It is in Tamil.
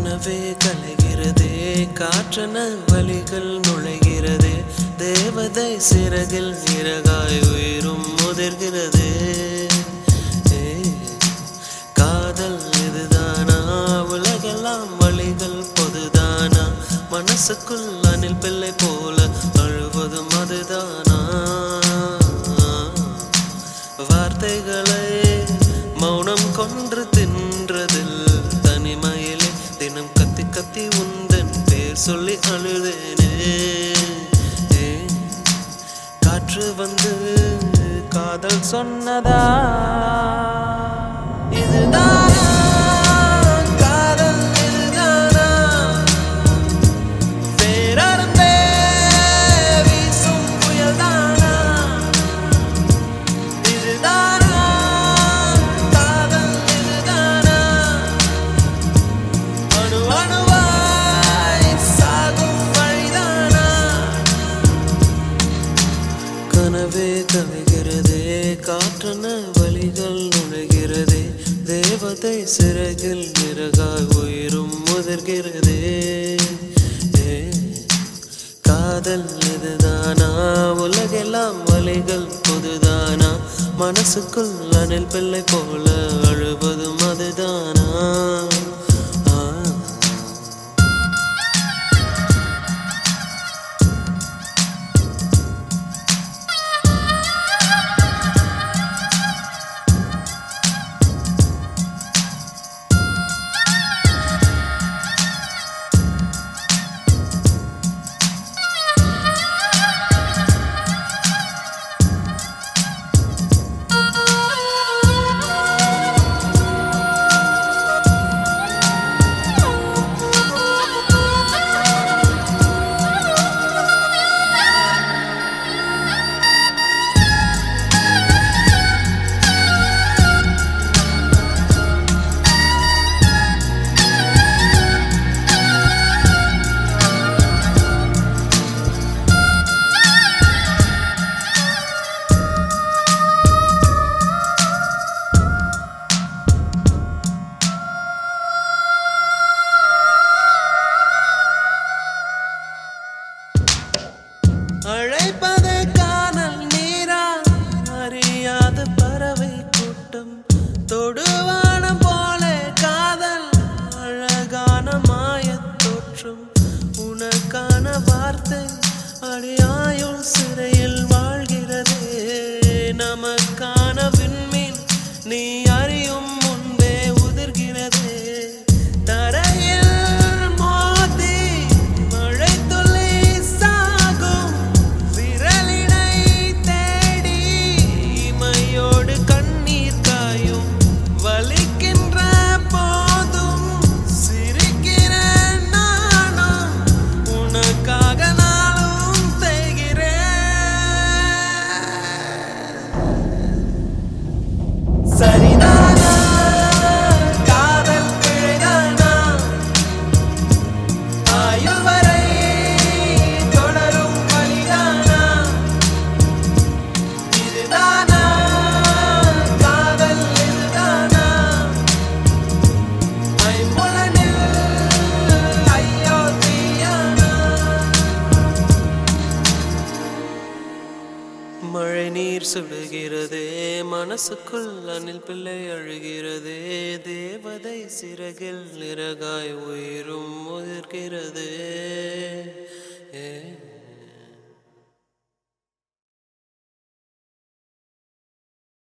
கனவே கலைகிறதே காற்றன வழிகள் நுழைகிறதே தேவதை சிறகில் இறகாய் உயிரும் முதிர்கிறதே காதல் இதுதானா உலகெல்லாம் வழிகள் பொதுதானா மனசுக்குள் அணில் பிள்ளை போல அழுவதும் அதுதானா வார்த்தைகளை மௌனம் கொன்று தின்றதில் தனிமையிலே தினம் கத்தி கத்தி உந்தன் பேர் சொல்லி அழுதேனே காற்று வந்து காதல் சொன்னதா இதுதான் காதல் இதுதானா வேறே வீசும் புயல் தானா இதுதானா காதல் இதுதானா அணு அணுவாய் சாகும் வழிதானா கனவே கவிகிறதே காற்றன வழிகள் நுழைகிறதே தேவதை சிறகில் இறகாய் உயிரும் முதிர்கிறதே காதல் இதுதானா உலகெல்லாம் வழிகள் பொதுதானா மனசுக்குள் அணில் பிள்ளை போல அழுவதும் அதுதானா அழைப்பதை காணல் நீரா அறியாத பறவை கூட்டம் தொடுவானம் போல காதல் அழகான மாயத் தோற்றம் உனக்கான வார்த்தை அடியாயுள் சிறையில் வாழ்கிறதே நமக்கான விண்மீன் நீ அறியும் முன்பே உதிர்கிறதே தரையில் மோதி மழை துளி சாகும் விரலினை தேடி இமையோடு கண்ணீர் காயும் வலிக்கின்ற போதும் சிரிக்கிறேன் நானும் உனக்காக நாளும் தேய்கிறேன் சரிதானா காதல் பிழைதானா ஆயுள் வரை தொடரும் வழிதானா இதுதானா காதல் இதுதானா ஐம்புலனில் ஐயோ தீயானா மழை நீர் சுடுகிறதே மனசுக்குள் அணில் பிள்ளை அழுகிறதே தேவதை சிறகில் இறகாய் உயிரும் முதிர்கிறதே